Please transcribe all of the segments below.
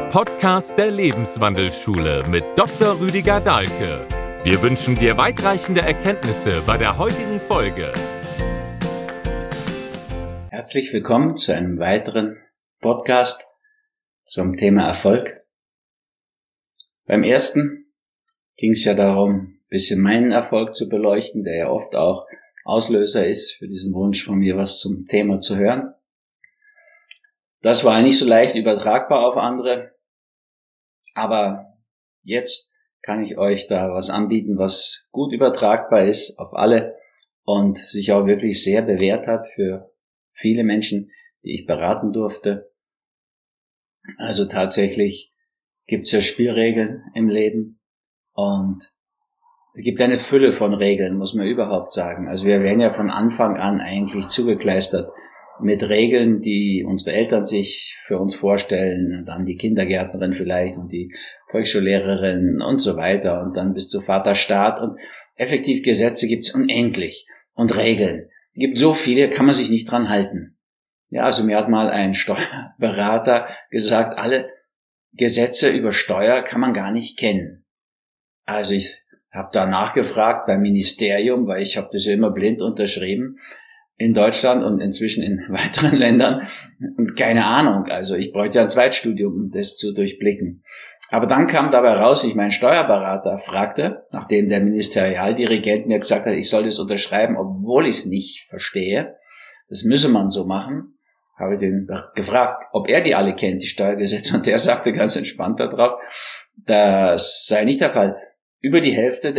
Podcast der Lebenswandelschule mit Dr. Rüdiger Dahlke. Wir wünschen dir weitreichende Erkenntnisse bei der heutigen Folge. Herzlich willkommen zu einem weiteren Podcast zum Thema Erfolg. Beim ersten ging es ja darum, ein bisschen meinen Erfolg zu beleuchten, der ja oft auch Auslöser ist für diesen Wunsch von mir, was zum Thema zu hören. Das war nicht so leicht übertragbar auf andere, aber jetzt kann ich euch da was anbieten, was gut übertragbar ist auf alle und sich auch wirklich sehr bewährt hat für viele Menschen, die ich beraten durfte. Also tatsächlich gibt es ja Spielregeln im Leben und es gibt eine Fülle von Regeln, muss man überhaupt sagen. Also wir werden ja von Anfang an eigentlich zugekleistert mit Regeln, die unsere Eltern sich für uns vorstellen, dann die Kindergärtnerin vielleicht und die Volksschullehrerin und so weiter und dann bis zu Vaterstaat und effektiv Gesetze gibt's unendlich und Regeln. Gibt so viele, kann man sich nicht dran halten. Ja, also mir hat mal ein Steuerberater gesagt, alle Gesetze über Steuer kann man gar nicht kennen. Also ich habe da nachgefragt beim Ministerium, weil ich habe das ja immer blind unterschrieben in Deutschland und inzwischen in weiteren Ländern und keine Ahnung. Also ich bräuchte ja ein Zweitstudium, um das zu durchblicken. Aber dann kam dabei raus, ich meinen Steuerberater fragte, nachdem der Ministerialdirigent mir gesagt hat, ich soll das unterschreiben, obwohl ich es nicht verstehe. Das müsse man so machen. Habe ich den gefragt, ob er die alle kennt, die Steuergesetze. Und der sagte ganz entspannt darauf, das sei nicht der Fall. Über die Hälfte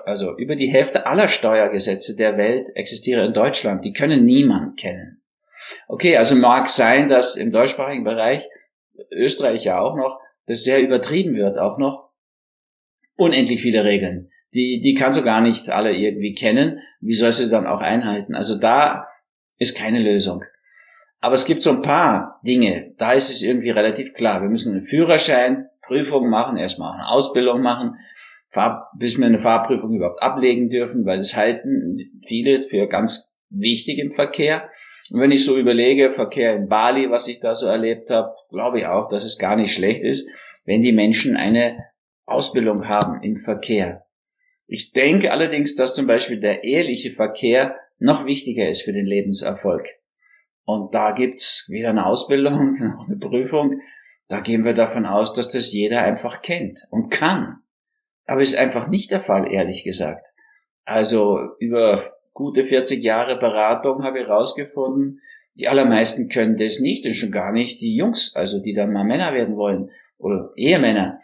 aller Steuergesetze der Welt existieren in Deutschland. Die können niemand kennen. Okay, also mag sein, dass im deutschsprachigen Bereich, Österreich ja auch noch, das sehr übertrieben wird, auch noch. Unendlich viele Regeln. Die kannst du gar nicht alle irgendwie kennen. Wie soll sie dann auch einhalten? Also da ist keine Lösung. Aber es gibt so ein paar Dinge, da ist es irgendwie relativ klar. Wir müssen einen Führerschein, Prüfung machen, erstmal eine Ausbildung machen, bis wir eine Fahrprüfung überhaupt ablegen dürfen, weil das halten viele für ganz wichtig im Verkehr. Und wenn ich so überlege, Verkehr in Bali, was ich da so erlebt habe, glaube ich auch, dass es gar nicht schlecht ist, wenn die Menschen eine Ausbildung haben im Verkehr. Ich denke allerdings, dass zum Beispiel der eheliche Verkehr noch wichtiger ist für den Lebenserfolg. Und da gibt's weder eine Ausbildung noch eine Prüfung. Da gehen wir davon aus, dass das jeder einfach kennt und kann. Aber es ist einfach nicht der Fall, ehrlich gesagt. Also über gute 40 Jahre Beratung habe ich herausgefunden, die allermeisten können das nicht und schon gar nicht die Jungs, also die dann mal Männer werden wollen oder Ehemänner.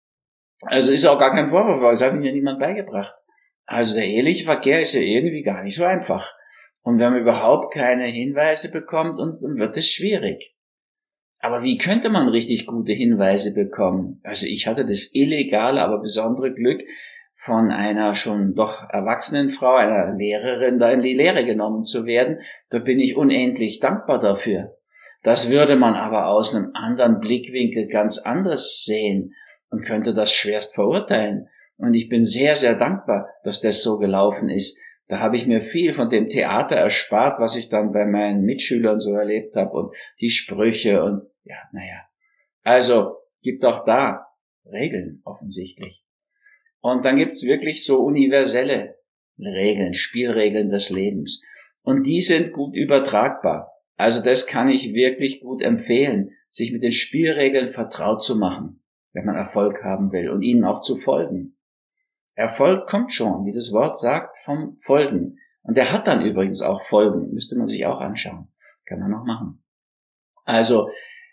Also ist auch gar kein Vorwurf, weil das hat mir ja niemand beigebracht. Also der eheliche Verkehr ist ja irgendwie gar nicht so einfach. Und wenn man überhaupt keine Hinweise bekommt, dann wird es schwierig. Aber wie könnte man richtig gute Hinweise bekommen? Also ich hatte das illegale, aber besondere Glück, von einer schon doch erwachsenen Frau, einer Lehrerin, da in die Lehre genommen zu werden. Da bin ich unendlich dankbar dafür. Das würde man aber aus einem anderen Blickwinkel ganz anders sehen und könnte das schwerst verurteilen. Und ich bin sehr, sehr dankbar, dass das so gelaufen ist. Da habe ich mir viel von dem Theater erspart, was ich dann bei meinen Mitschülern so erlebt habe und die Sprüche und ja, naja. Also gibt auch da Regeln offensichtlich. Und dann gibt's wirklich so universelle Regeln, Spielregeln des Lebens. Und die sind gut übertragbar. Also das kann ich wirklich gut empfehlen, sich mit den Spielregeln vertraut zu machen, wenn man Erfolg haben will und ihnen auch zu folgen. Erfolg kommt schon, wie das Wort sagt, vom Folgen. Und der hat dann übrigens auch Folgen, müsste man sich auch anschauen. Kann man noch machen. Also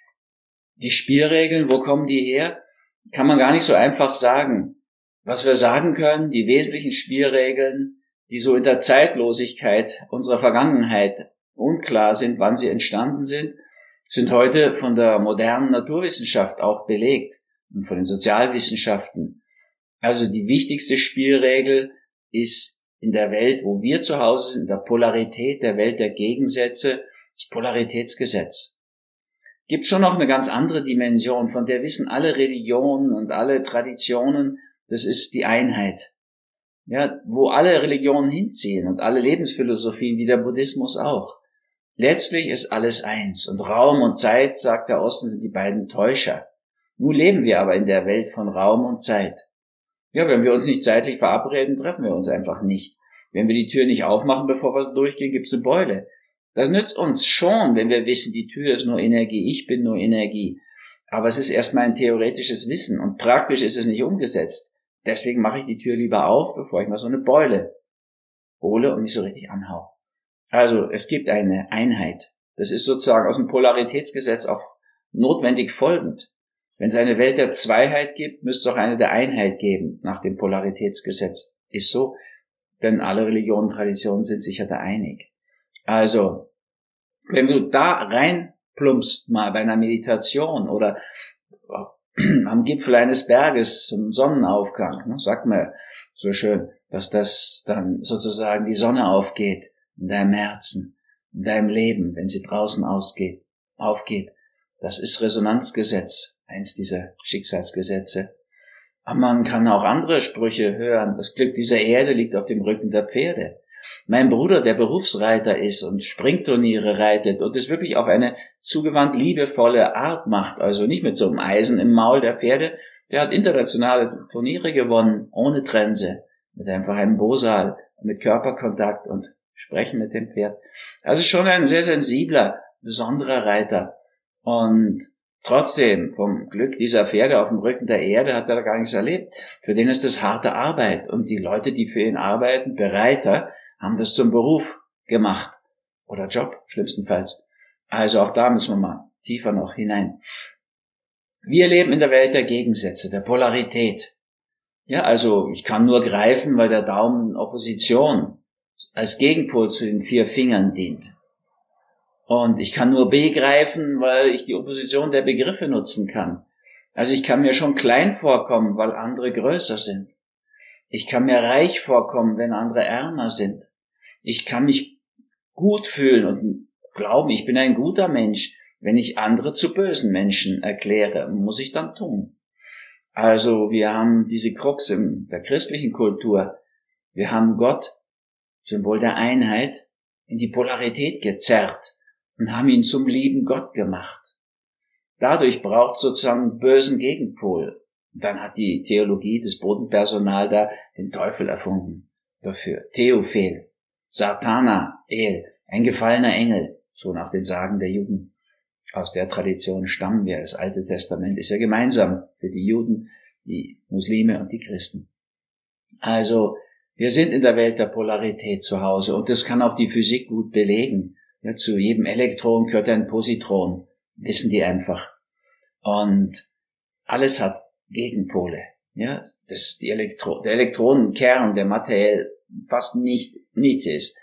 die Spielregeln, wo kommen die her? Kann man gar nicht so einfach sagen. Was wir sagen können, die wesentlichen Spielregeln, die so in der Zeitlosigkeit unserer Vergangenheit unklar sind, wann sie entstanden sind heute von der modernen Naturwissenschaft auch belegt und von den Sozialwissenschaften. Also die wichtigste Spielregel ist in der Welt, wo wir zu Hause sind, in der Polarität, der Welt der Gegensätze, das Polaritätsgesetz. Gibt schon noch eine ganz andere Dimension, von der wissen alle Religionen und alle Traditionen, das ist die Einheit. Ja, wo alle Religionen hinziehen und alle Lebensphilosophien, wie der Buddhismus auch. Letztlich ist alles eins und Raum und Zeit, sagt der Osten, sind die beiden Täuscher. Nun leben wir aber in der Welt von Raum und Zeit. Ja, wenn wir uns nicht zeitlich verabreden, treffen wir uns einfach nicht. Wenn wir die Tür nicht aufmachen, bevor wir durchgehen, gibt's eine Beule. Das nützt uns schon, wenn wir wissen, die Tür ist nur Energie, ich bin nur Energie. Aber es ist erstmal ein theoretisches Wissen und praktisch ist es nicht umgesetzt. Deswegen mache ich die Tür lieber auf, bevor ich mal so eine Beule hole und nicht so richtig anhau. Also, es gibt eine Einheit. Das ist sozusagen aus dem Polaritätsgesetz auch notwendig folgend. Wenn es eine Welt der Zweiheit gibt, müsste es auch eine der Einheit geben, nach dem Polaritätsgesetz. Ist so, denn alle Religionen und Traditionen sind sich ja da einig. Also, wenn du da reinplumpst mal bei einer Meditation oder am Gipfel eines Berges zum Sonnenaufgang, sagt man so schön, dass das dann sozusagen die Sonne aufgeht in deinem Herzen, in deinem Leben, wenn sie draußen aufgeht. Das ist Resonanzgesetz, eins dieser Schicksalsgesetze. Aber man kann auch andere Sprüche hören. Das Glück dieser Erde liegt auf dem Rücken der Pferde. Mein Bruder, der Berufsreiter ist und Springturniere reitet und es wirklich auf eine zugewandt liebevolle Art macht, also nicht mit so einem Eisen im Maul der Pferde, der hat internationale Turniere gewonnen, ohne Trense, mit einfach einem Bosal, mit Körperkontakt und Sprechen mit dem Pferd. Also schon ein sehr sensibler, besonderer Reiter. Und trotzdem, vom Glück dieser Pferde auf dem Rücken der Erde hat er gar nichts erlebt. Für den ist das harte Arbeit. Und die Leute, die für ihn arbeiten, Bereiter, haben das zum Beruf gemacht. Oder Job, schlimmstenfalls. Also auch da müssen wir mal tiefer noch hinein. Wir leben in der Welt der Gegensätze, der Polarität. Ja, also ich kann nur greifen, weil der Daumen Opposition als Gegenpol zu den 4 Fingern dient. Und ich kann nur begreifen, weil ich die Opposition der Begriffe nutzen kann. Also ich kann mir schon klein vorkommen, weil andere größer sind. Ich kann mir reich vorkommen, wenn andere ärmer sind. Ich kann mich gut fühlen und glauben, ich bin ein guter Mensch, wenn ich andere zu bösen Menschen erkläre. Muss ich dann tun. Also wir haben diese Krux in der christlichen Kultur. Wir haben Gott, Symbol der Einheit, in die Polarität gezerrt und haben ihn zum lieben Gott gemacht. Dadurch braucht es sozusagen einen bösen Gegenpol. Dann hat die Theologie, das Bodenpersonal da den Teufel erfunden dafür. Theophel, Satanael, ein gefallener Engel, so nach den Sagen der Juden. Aus der Tradition stammen wir. Das Alte Testament ist ja gemeinsam für die Juden, die Muslime und die Christen. Also, wir sind in der Welt der Polarität zu Hause und das kann auch die Physik gut belegen. Ja, zu jedem Elektron gehört ein Positron, wissen die einfach. Und alles hat Gegenpole. Ja, der Elektronenkern, der materiell fast nichts ist,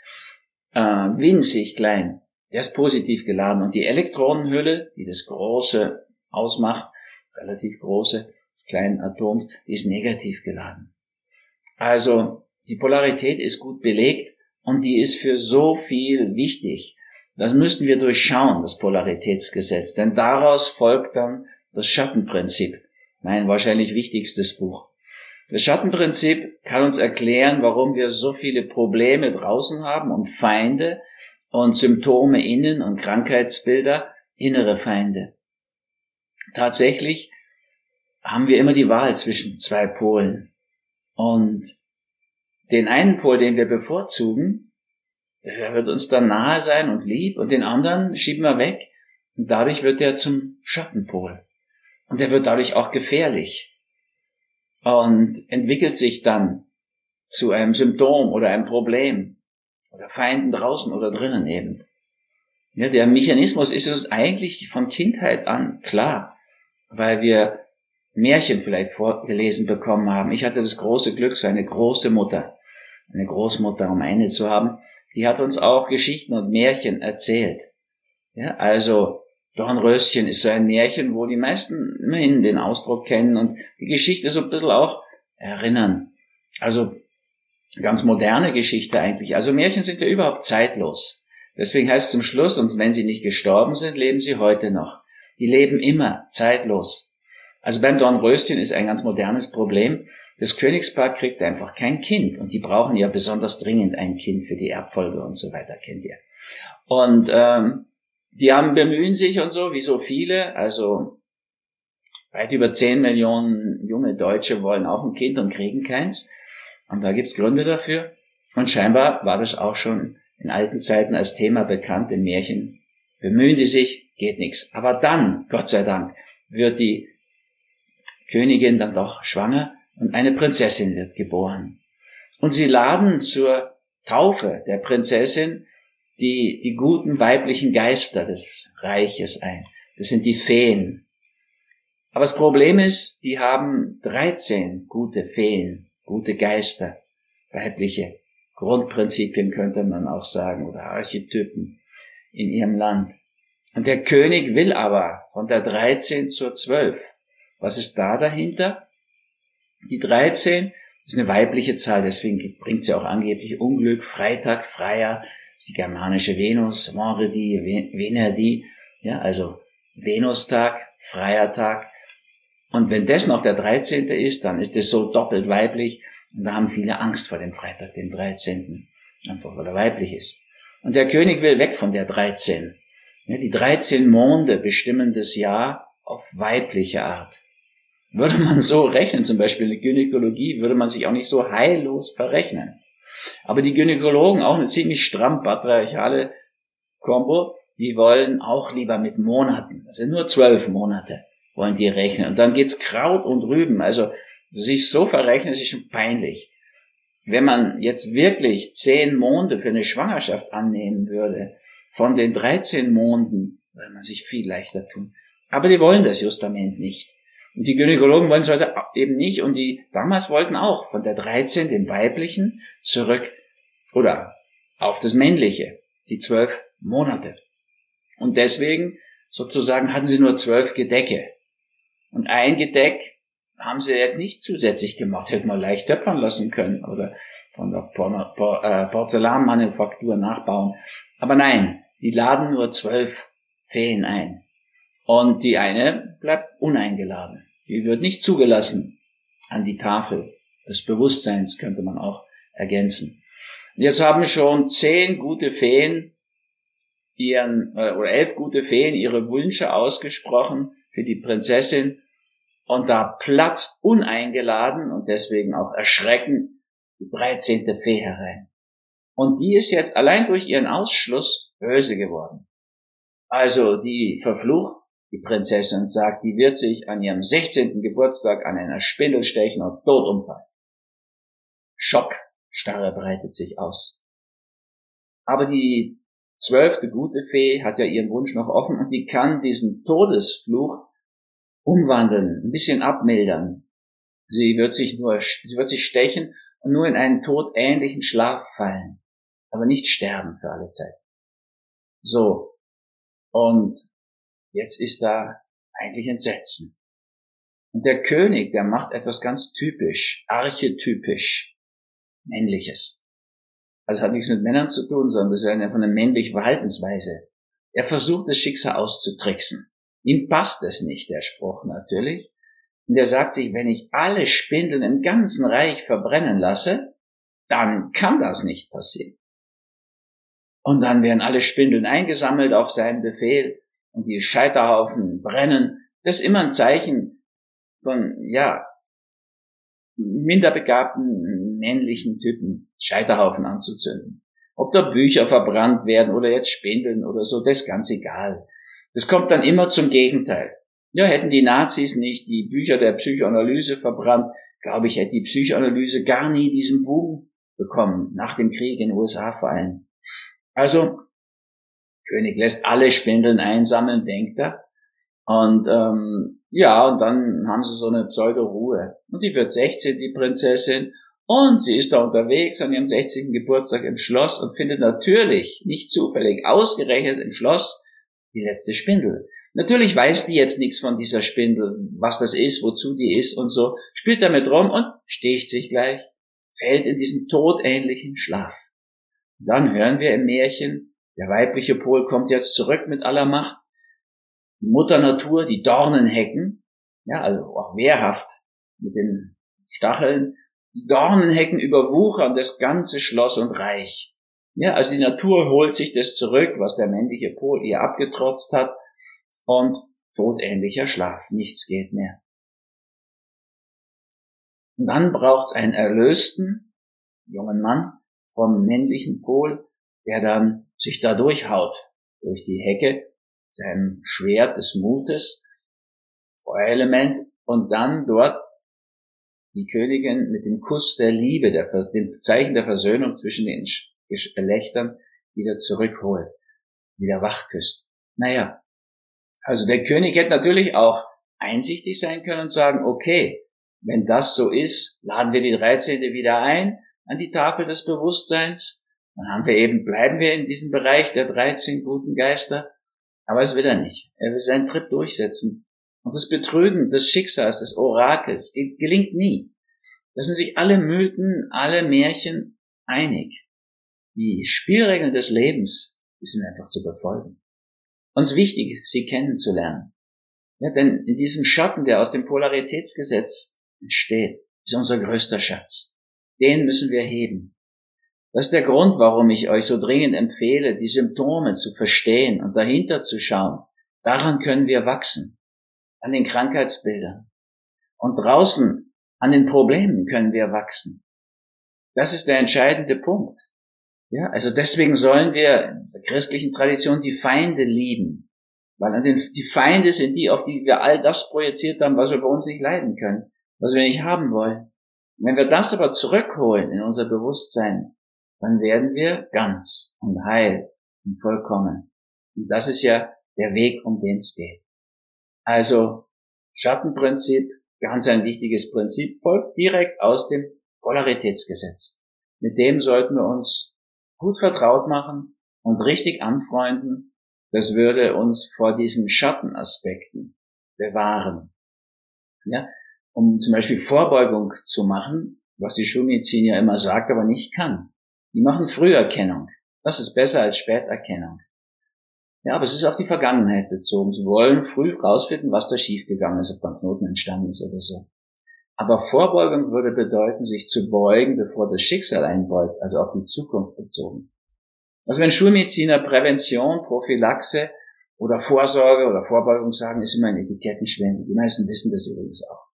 winzig klein, der ist positiv geladen. Und die Elektronenhülle, die das Große ausmacht, relativ große, des kleinen Atoms, die ist negativ geladen. Also, die Polarität ist gut belegt und die ist für so viel wichtig. Das müssten wir durchschauen, das Polaritätsgesetz, denn daraus folgt dann das Schattenprinzip, mein wahrscheinlich wichtigstes Buch. Das Schattenprinzip kann uns erklären, warum wir so viele Probleme draußen haben und Feinde und Symptome innen und Krankheitsbilder, innere Feinde. Tatsächlich haben wir immer die Wahl zwischen 2 Polen und den einen Pol, den wir bevorzugen, der wird uns dann nahe sein und lieb und den anderen schieben wir weg und dadurch wird er zum Schattenpol und der wird dadurch auch gefährlich und entwickelt sich dann zu einem Symptom oder einem Problem oder Feinden draußen oder drinnen eben. Ja, der Mechanismus ist uns eigentlich von Kindheit an klar, weil wir Märchen vielleicht vorgelesen bekommen haben. Ich hatte das große Glück, so eine Großmutter, um eine zu haben, die hat uns auch Geschichten und Märchen erzählt. Ja, also Dornröschen ist so ein Märchen, wo die meisten immerhin den Ausdruck kennen und die Geschichte so ein bisschen auch erinnern. Also ganz moderne Geschichte eigentlich. Also Märchen sind ja überhaupt zeitlos. Deswegen heißt es zum Schluss, und wenn sie nicht gestorben sind, leben sie heute noch. Die leben immer zeitlos. Also beim Dornröschen ist ein ganz modernes Problem. Das Königspaar kriegt einfach kein Kind und die brauchen ja besonders dringend ein Kind für die Erbfolge und so weiter, kennt ihr. Und die bemühen sich und so, wie so viele, also weit über 10 Millionen junge Deutsche wollen auch ein Kind und kriegen keins. Und da gibt's Gründe dafür. Und scheinbar war das auch schon in alten Zeiten als Thema bekannt im Märchen. Bemühen die sich, geht nichts. Aber dann, Gott sei Dank, wird die Königin dann doch schwanger und eine Prinzessin wird geboren. Und sie laden zur Taufe der Prinzessin die guten weiblichen Geister des Reiches ein. Das sind die Feen. Aber das Problem ist, die haben 13 gute Feen, gute Geister, weibliche Grundprinzipien könnte man auch sagen, oder Archetypen in ihrem Land. Und der König will aber von der 13 zur 12. Was ist da dahinter? Die 13 ist eine weibliche Zahl, deswegen bringt sie auch angeblich Unglück, Freitag, Freier, ist die germanische Venus, Vendredi, Venerdi, ja, also Venustag, Freiertag. Und wenn das noch der 13. ist, dann ist es so doppelt weiblich. Und da haben viele Angst vor dem Freitag, dem 13. Einfach weil er weiblich ist. Und der König will weg von der 13. Ja, die 13 Monde bestimmen das Jahr auf weibliche Art. Würde man so rechnen, zum Beispiel in der Gynäkologie, würde man sich auch nicht so heillos verrechnen. Aber die Gynäkologen, auch eine ziemlich stramm patriarchale Kombo, die wollen auch lieber mit Monaten. Das sind nur 12 Monate, wollen die rechnen. Und dann geht's Kraut und Rüben. Also sich so verrechnen, ist schon peinlich. Wenn man jetzt wirklich 10 Monde für eine Schwangerschaft annehmen würde, von den 13 Monden, würde man sich viel leichter tun. Aber die wollen das Justament nicht. Und die Gynäkologen wollen es heute eben nicht. Und die damals wollten auch von der 13, dem Weiblichen, zurück oder auf das Männliche, die 12 Monate. Und deswegen sozusagen hatten sie nur 12 Gedecke. Und ein Gedeck haben sie jetzt nicht zusätzlich gemacht, hätte man leicht töpfern lassen können oder von der Porzellanmanufaktur nachbauen. Aber nein, die laden nur 12 Feen ein. Und die eine bleibt uneingeladen. Die wird nicht zugelassen an die Tafel des Bewusstseins, könnte man auch ergänzen. Und jetzt haben schon 10 gute Feen oder 11 gute Feen ihre Wünsche ausgesprochen für die Prinzessin. Und da platzt uneingeladen und deswegen auch erschreckend die 13. Fee herein. Und die ist jetzt allein durch ihren Ausschluss böse geworden. Also die verflucht die Prinzessin und sagt, die wird sich an ihrem 16. Geburtstag an einer Spindel stechen und tot umfallen. Schockstarre breitet sich aus. Aber die 12. gute Fee hat ja ihren Wunsch noch offen und die kann diesen Todesfluch umwandeln, ein bisschen abmildern. Sie wird sich stechen und nur in einen todähnlichen Schlaf fallen, aber nicht sterben für alle Zeit. So. Und jetzt ist da eigentlich Entsetzen. Und der König, der macht etwas ganz typisch, archetypisch, Männliches. Also hat nichts mit Männern zu tun, sondern das ist einfach eine männliche Verhaltensweise. Er versucht, das Schicksal auszutricksen. Ihm passt es nicht, der Spruch natürlich. Und er sagt sich, wenn ich alle Spindeln im ganzen Reich verbrennen lasse, dann kann das nicht passieren. Und dann werden alle Spindeln eingesammelt auf seinen Befehl und die Scheiterhaufen brennen. Das ist immer ein Zeichen von, minderbegabten männlichen Typen, Scheiterhaufen anzuzünden. Ob da Bücher verbrannt werden oder jetzt Spindeln oder so, das ist ganz egal. Das kommt dann immer zum Gegenteil. Ja, hätten die Nazis nicht die Bücher der Psychoanalyse verbrannt, glaube ich, hätte die Psychoanalyse gar nie diesen Boom bekommen, nach dem Krieg in den USA vor allem. Also, König lässt alle Spindeln einsammeln, denkt er. Und und dann haben sie so eine Pseudo-Ruhe. Und die wird 16, die Prinzessin, und sie ist da unterwegs an ihrem 60. Geburtstag im Schloss und findet natürlich, nicht zufällig, ausgerechnet im Schloss die letzte Spindel. Natürlich weiß die jetzt nichts von dieser Spindel, was das ist, wozu die ist und so, spielt damit rum und sticht sich gleich, fällt in diesen todähnlichen Schlaf. Und dann hören wir im Märchen, der weibliche Pol kommt jetzt zurück mit aller Macht, die Mutter Natur, die Dornenhecken, ja, also auch wehrhaft mit den Stacheln, die Dornenhecken überwuchern das ganze Schloss und Reich. Ja, also die Natur holt sich das zurück, was der männliche Pol ihr abgetrotzt hat, und todähnlicher Schlaf, nichts geht mehr. Und dann braucht es einen erlösten jungen Mann vom männlichen Pol, der dann sich da durchhaut, durch die Hecke, seinem Schwert des Mutes, Feuerelement, und dann dort die Königin mit dem Kuss der Liebe, dem Zeichen der Versöhnung zwischen den Geschlechtern wieder zurückholt, wieder wachküsst. Naja, also der König hätte natürlich auch einsichtig sein können und sagen, okay, wenn das so ist, laden wir die 13. wieder ein an die Tafel des Bewusstseins. Dann bleiben wir in diesem Bereich der 13 guten Geister. Aber es will er nicht. Er will seinen Trip durchsetzen. Und das Betrügen des Schicksals, des Orakels, gelingt nie. Da sind sich alle Mythen, alle Märchen einig. Die Spielregeln des Lebens, die sind einfach zu befolgen. Uns wichtig, sie kennenzulernen. Ja, denn in diesem Schatten, der aus dem Polaritätsgesetz entsteht, ist unser größter Schatz. Den müssen wir heben. Das ist der Grund, warum ich euch so dringend empfehle, die Symptome zu verstehen und dahinter zu schauen. Daran können wir wachsen. An den Krankheitsbildern. Und draußen an den Problemen können wir wachsen. Das ist der entscheidende Punkt. Ja, also deswegen sollen wir in der christlichen Tradition die Feinde lieben. Weil die Feinde sind die, auf die wir all das projiziert haben, was wir bei uns nicht leiden können, was wir nicht haben wollen. Und wenn wir das aber zurückholen in unser Bewusstsein, dann werden wir ganz und heil und vollkommen. Und das ist ja der Weg, um den es geht. Also Schattenprinzip, ganz ein wichtiges Prinzip, folgt direkt aus dem Polaritätsgesetz. Mit dem sollten wir uns gut vertraut machen und richtig anfreunden. Das würde uns vor diesen Schattenaspekten bewahren. Ja, um zum Beispiel Vorbeugung zu machen, was die Schulmedizin ja immer sagt, aber nicht kann. Die machen Früherkennung. Das ist besser als Späterkennung. Ja, aber es ist auf die Vergangenheit bezogen. Sie wollen früh rausfinden, was da schiefgegangen ist, ob da ein Knoten entstanden ist oder so. Aber Vorbeugung würde bedeuten, sich zu beugen, bevor das Schicksal einbeugt, also auf die Zukunft bezogen. Also wenn Schulmediziner Prävention, Prophylaxe oder Vorsorge oder Vorbeugung sagen, ist immer ein Etikettenschwindel. Die meisten wissen das übrigens auch.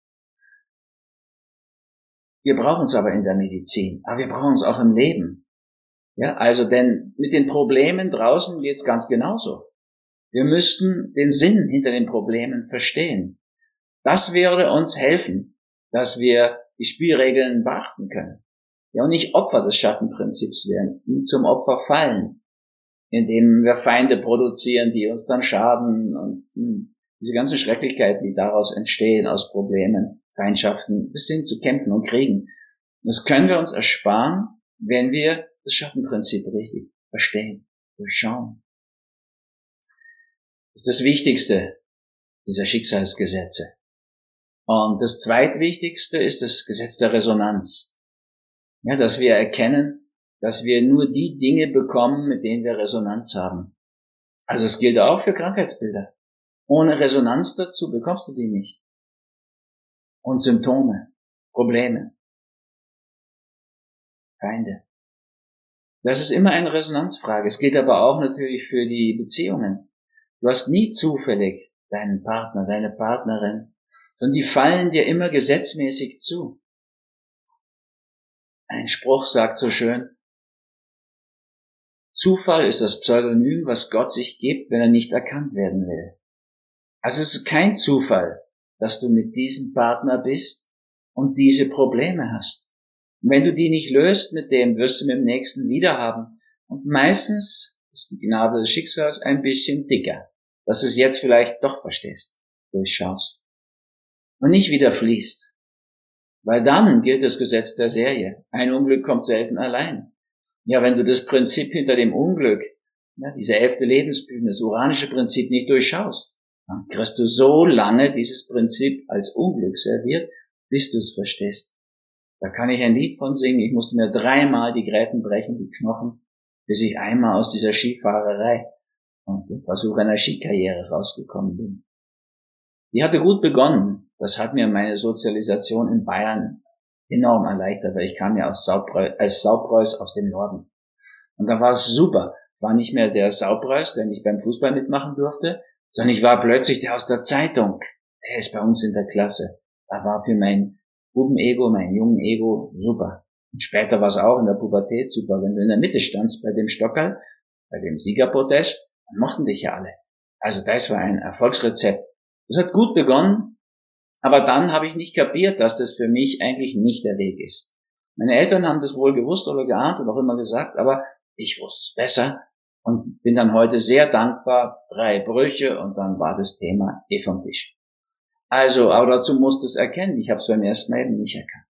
Wir brauchen es aber in der Medizin, aber wir brauchen es auch im Leben. Ja, also denn mit den Problemen draußen geht's ganz genauso. Wir müssten den Sinn hinter den Problemen verstehen. Das würde uns helfen, dass wir die Spielregeln beachten können. Ja, und nicht Opfer des Schattenprinzips werden, nie zum Opfer fallen, indem wir Feinde produzieren, die uns dann schaden und diese ganzen Schrecklichkeiten, die daraus entstehen, aus Problemen, Feindschaften, bis hin zu Kämpfen und Kriegen. Das können wir uns ersparen, wenn wir das Schattenprinzip richtig verstehen, durchschauen. Das ist das Wichtigste dieser Schicksalsgesetze. Und das Zweitwichtigste ist das Gesetz der Resonanz. Ja, dass wir erkennen, dass wir nur die Dinge bekommen, mit denen wir Resonanz haben. Also es gilt auch für Krankheitsbilder. Ohne Resonanz dazu bekommst du die nicht. Und Symptome, Probleme, Feinde. Das ist immer eine Resonanzfrage. Es gilt aber auch natürlich für die Beziehungen. Du hast nie zufällig deinen Partner, deine Partnerin, sondern die fallen dir immer gesetzmäßig zu. Ein Spruch sagt so schön, Zufall ist das Pseudonym, was Gott sich gibt, wenn er nicht erkannt werden will. Also es ist kein Zufall, dass du mit diesem Partner bist und diese Probleme hast. Und wenn du die nicht löst mit dem, wirst du mit dem nächsten wieder haben. Und meistens ist die Gnade des Schicksals ein bisschen dicker, dass du es jetzt vielleicht doch verstehst, durchschaust und nicht wieder fließt. Weil dann gilt das Gesetz der Serie. Ein Unglück kommt selten allein. Ja, wenn du das Prinzip hinter dem Unglück, ja, diese 11. Lebensbühne, das uranische Prinzip nicht durchschaust, dann kriegst du so lange dieses Prinzip als Unglück serviert, bis du es verstehst. Da kann ich ein Lied von singen. Ich musste mir 3-mal die Gräten brechen, die Knochen, bis ich einmal aus dieser Skifahrerei und dem Versuch einer Skikarriere rausgekommen bin. Die hatte gut begonnen. Das hat mir meine Sozialisation in Bayern enorm erleichtert, weil ich kam ja als Saupreuß aus dem Norden. Und da war es super. War nicht mehr der Saupreuß, der nicht beim Fußball mitmachen durfte, sondern ich war plötzlich der aus der Zeitung. Der ist bei uns in der Klasse. Da war für mein Buben-Ego, mein Jungen-Ego, super. Und später war es auch in der Pubertät super. Wenn du in der Mitte standst bei dem Stockerl, bei dem Siegerprotest, dann mochten dich ja alle. Also das war ein Erfolgsrezept. Das hat gut begonnen, aber dann habe ich nicht kapiert, dass das für mich eigentlich nicht der Weg ist. Meine Eltern haben das wohl gewusst oder geahnt und auch immer gesagt, aber ich wusste es besser und bin dann heute sehr dankbar. 3 Brüche und dann war das Thema vom Tisch. Also, aber dazu musst du es erkennen. Ich habe es beim ersten Mal eben nicht erkannt.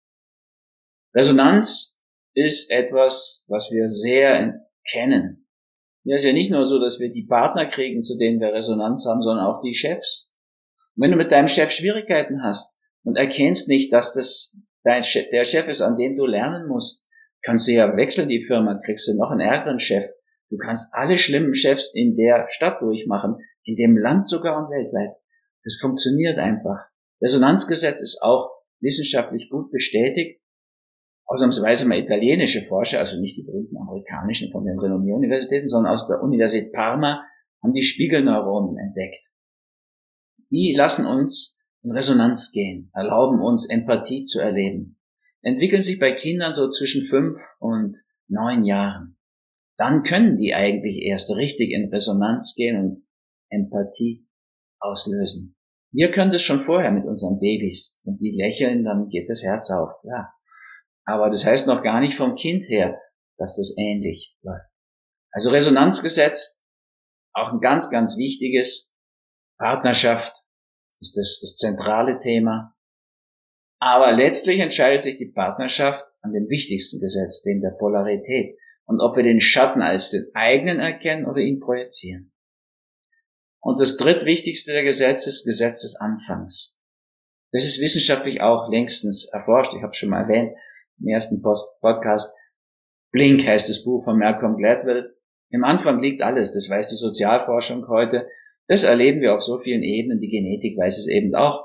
Resonanz ist etwas, was wir sehr kennen. Ja, ist ja nicht nur so, dass wir die Partner kriegen, zu denen wir Resonanz haben, sondern auch die Chefs. Und wenn du mit deinem Chef Schwierigkeiten hast und erkennst nicht, dass das der Chef ist, an dem du lernen musst, kannst du ja wechseln die Firma, kriegst du noch einen ärgeren Chef. Du kannst alle schlimmen Chefs in der Stadt durchmachen, in dem Land sogar und weltweit. Das funktioniert einfach. Resonanzgesetz ist auch wissenschaftlich gut bestätigt. Ausnahmsweise mal italienische Forscher, also nicht die berühmten amerikanischen von den renommierten Universitäten, sondern aus der Universität Parma, haben die Spiegelneuronen entdeckt. Die lassen uns in Resonanz gehen, erlauben uns Empathie zu erleben. Entwickeln sich bei Kindern so zwischen 5 und 9 Jahren. Dann können die eigentlich erst richtig in Resonanz gehen und Empathie auslösen. Wir können das schon vorher mit unseren Babys. Wenn die lächeln, dann geht das Herz auf, klar. Aber das heißt noch gar nicht vom Kind her, dass das ähnlich läuft. Also Resonanzgesetz, auch ein ganz, ganz wichtiges. Partnerschaft ist das zentrale Thema. Aber letztlich entscheidet sich die Partnerschaft an dem wichtigsten Gesetz, dem der Polarität. Und ob wir den Schatten als den eigenen erkennen oder ihn projizieren. Und das drittwichtigste der Gesetze ist Gesetz des Anfangs. Das ist wissenschaftlich auch längstens erforscht. Ich habe schon mal erwähnt, im ersten Podcast. Blink heißt das Buch von Malcolm Gladwell. Im Anfang liegt alles. Das weiß die Sozialforschung heute. Das erleben wir auf so vielen Ebenen. Die Genetik weiß es eben auch.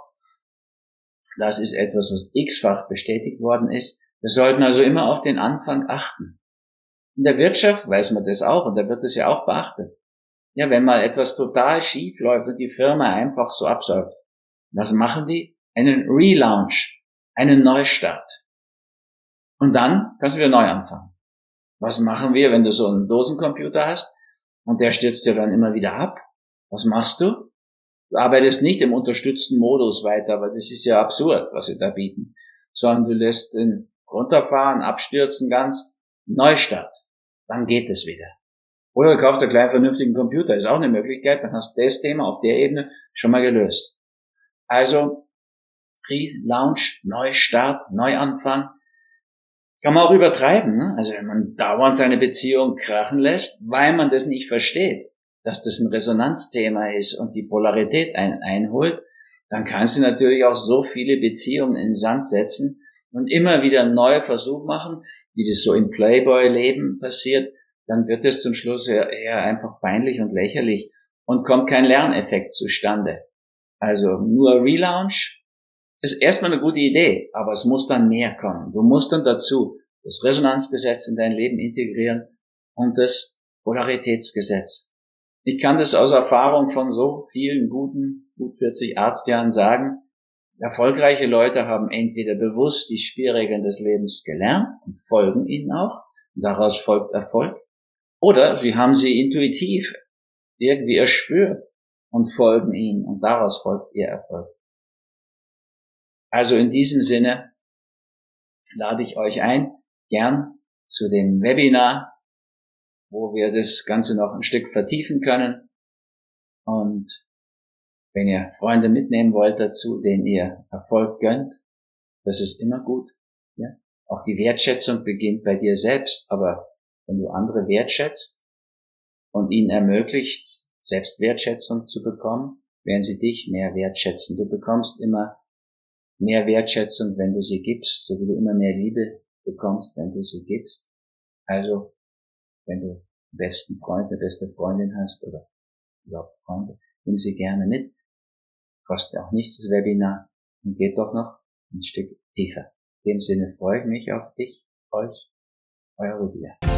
Das ist etwas, was x-fach bestätigt worden ist. Wir sollten also immer auf den Anfang achten. In der Wirtschaft weiß man das auch und da wird es ja auch beachtet. Ja, wenn mal etwas total schief läuft und die Firma einfach so absäuft, was machen die? Einen Relaunch, einen Neustart. Und dann kannst du wieder neu anfangen. Was machen wir, wenn du so einen Dosencomputer hast und der stürzt dir dann immer wieder ab? Was machst du? Du arbeitest nicht im unterstützten Modus weiter, weil das ist ja absurd, was sie da bieten, sondern du lässt ihn runterfahren, abstürzen ganz, Neustart. Dann geht es wieder. Oder du kaufst einen kleinen vernünftigen Computer, ist auch eine Möglichkeit, dann hast du das Thema auf der Ebene schon mal gelöst. Also, Relaunch, Neustart, Neuanfang, kann man auch übertreiben, ne? Also wenn man dauernd seine Beziehung krachen lässt, weil man das nicht versteht, dass das ein Resonanzthema ist und die Polarität einholt, dann kannst du natürlich auch so viele Beziehungen in den Sand setzen und immer wieder einen neuen Versuch machen, wie das so im Playboy-Leben passiert, dann wird es zum Schluss eher einfach peinlich und lächerlich und kommt kein Lerneffekt zustande. Also nur Relaunch ist erstmal eine gute Idee, aber es muss dann mehr kommen. Du musst dann dazu das Resonanzgesetz in dein Leben integrieren und das Polaritätsgesetz. Ich kann das aus Erfahrung von so vielen gut 40 Arztjahren sagen. Erfolgreiche Leute haben entweder bewusst die Spielregeln des Lebens gelernt und folgen ihnen auch, und daraus folgt Erfolg, oder sie haben sie intuitiv irgendwie erspürt und folgen ihnen und daraus folgt ihr Erfolg. Also in diesem Sinne lade ich euch ein, gern zu dem Webinar, wo wir das Ganze noch ein Stück vertiefen können. Und wenn ihr Freunde mitnehmen wollt dazu, denen ihr Erfolg gönnt, das ist immer gut. Ja? Auch die Wertschätzung beginnt bei dir selbst, aber wenn du andere wertschätzt und ihnen ermöglicht, Selbstwertschätzung zu bekommen, werden sie dich mehr wertschätzen. Du bekommst immer mehr Wertschätzung, wenn du sie gibst, so wie du immer mehr Liebe bekommst, wenn du sie gibst. Also, wenn du einen besten Freund, eine beste Freundin hast oder überhaupt Freunde, nimm sie gerne mit. Kostet auch nichts, das Webinar, und geht doch noch ein Stück tiefer. In dem Sinne freue ich mich auf dich, euch, euer Rüdiger.